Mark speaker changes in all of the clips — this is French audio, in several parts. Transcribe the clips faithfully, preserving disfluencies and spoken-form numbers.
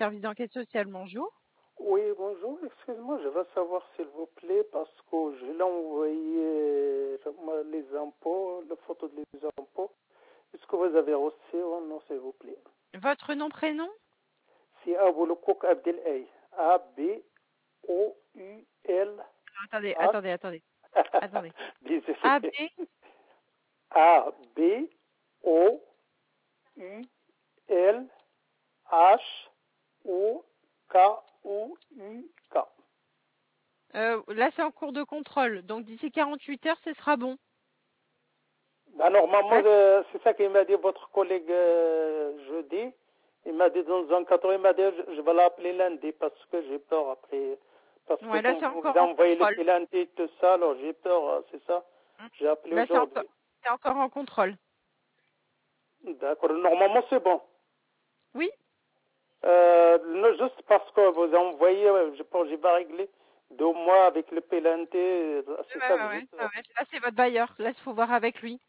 Speaker 1: service d'enquête sociale, bonjour.
Speaker 2: Oui, bonjour, excusez-moi, je veux savoir s'il vous plaît, parce que je l'ai envoyé les impôts, la photo des impôts. Est-ce que vous avez reçu ou non, s'il vous plaît?
Speaker 1: Votre nom, prénom?
Speaker 2: C'est Abouloukouk Abdelhaï. A B O U L.
Speaker 1: Attendez, attendez, attendez. Attendez.
Speaker 2: Désolé.
Speaker 1: A B
Speaker 2: A B O U L H O K O U K.
Speaker 1: Euh, là, c'est en cours de contrôle. Donc, d'ici quarante-huit heures, ce sera bon.
Speaker 2: Ben, normalement,
Speaker 1: Ouais.
Speaker 2: euh, c'est ça qu'il m'a dit votre collègue euh, jeudi. Il m'a dit dans un cadre, il m'a dit je, je vais l'appeler lundi parce que j'ai peur après. Parce
Speaker 1: Ouais,
Speaker 2: que
Speaker 1: là,
Speaker 2: quand
Speaker 1: c'est
Speaker 2: vous
Speaker 1: encore en
Speaker 2: envoyez le
Speaker 1: contrôle.
Speaker 2: pénal et tout ça, alors j'ai peur, euh, c'est ça. J'ai appelé
Speaker 1: Là, c'est encore,
Speaker 2: aujourd'hui.
Speaker 1: c'est encore en contrôle.
Speaker 2: D'accord, normalement c'est bon.
Speaker 1: Oui.
Speaker 2: Euh, non, juste parce que vous envoyez, euh, je pense que j'ai pas réglé deux mois avec le pénalité, c'est
Speaker 1: Ouais,
Speaker 2: ça
Speaker 1: ouais,
Speaker 2: que
Speaker 1: ouais,
Speaker 2: juste.
Speaker 1: ouais, ouais. Là, c'est votre bailleur. Là, il faut voir avec lui.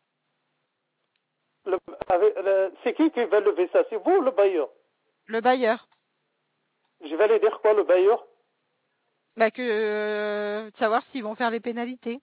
Speaker 2: Le- avec- le- C'est qui qui va lever ça? C'est vous ou le bailleur?
Speaker 1: Le bailleur.
Speaker 2: Je vais aller dire quoi, le bailleur?
Speaker 1: Bah, que euh, de savoir s'ils vont faire les pénalités.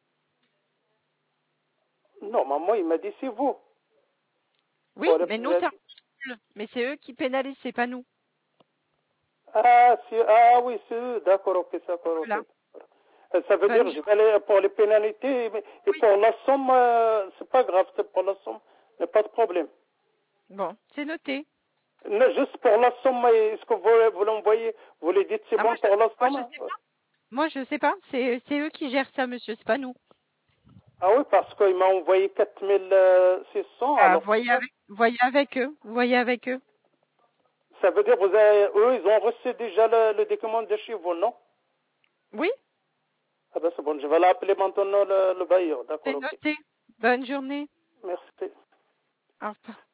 Speaker 2: Normalement, il m'a dit c'est vous.
Speaker 1: Oui,
Speaker 2: Pour le
Speaker 1: mais nous, c'est en
Speaker 2: pénalité.
Speaker 1: contrôle. Mais c'est eux qui pénalisent, c'est pas nous.
Speaker 2: Ah, c'est- ah oui, c'est eux. D'accord, ok, d'accord, ok.
Speaker 1: Voilà.
Speaker 2: Euh, Ça veut
Speaker 1: Bonne
Speaker 2: dire je vais
Speaker 1: journée.
Speaker 2: aller pour les pénalités mais- et
Speaker 1: Oui.
Speaker 2: pour la somme, euh, c'est pas grave, c'est pour la somme, il n'y a pas de problème.
Speaker 1: Bon, c'est noté.
Speaker 2: Non, juste pour la somme, est-ce que vous, vous l'envoyez, vous lui dites c'est
Speaker 1: Ah, moi,
Speaker 2: bon
Speaker 1: je,
Speaker 2: pour la
Speaker 1: moi,
Speaker 2: somme?
Speaker 1: je
Speaker 2: Hein?
Speaker 1: sais pas. Moi, je sais pas. C'est, c'est eux qui gèrent ça, monsieur. C'est pas nous.
Speaker 2: Ah oui, parce qu'il m'a envoyé quatre mille six cents,
Speaker 1: Ah,
Speaker 2: alors c'est
Speaker 1: voyez
Speaker 2: ça.
Speaker 1: avec, voyez avec eux. Voyez avec eux.
Speaker 2: Ça veut dire vous avez, eux, ils ont reçu déjà le, le document de chez vous, non?
Speaker 1: Oui,
Speaker 2: Ah ben c'est bon, je vais l'appeler maintenant le, le bailleur, d'accord,
Speaker 1: c'est
Speaker 2: ok.
Speaker 1: noté. Bonne journée.
Speaker 2: Merci.
Speaker 1: Au revoir.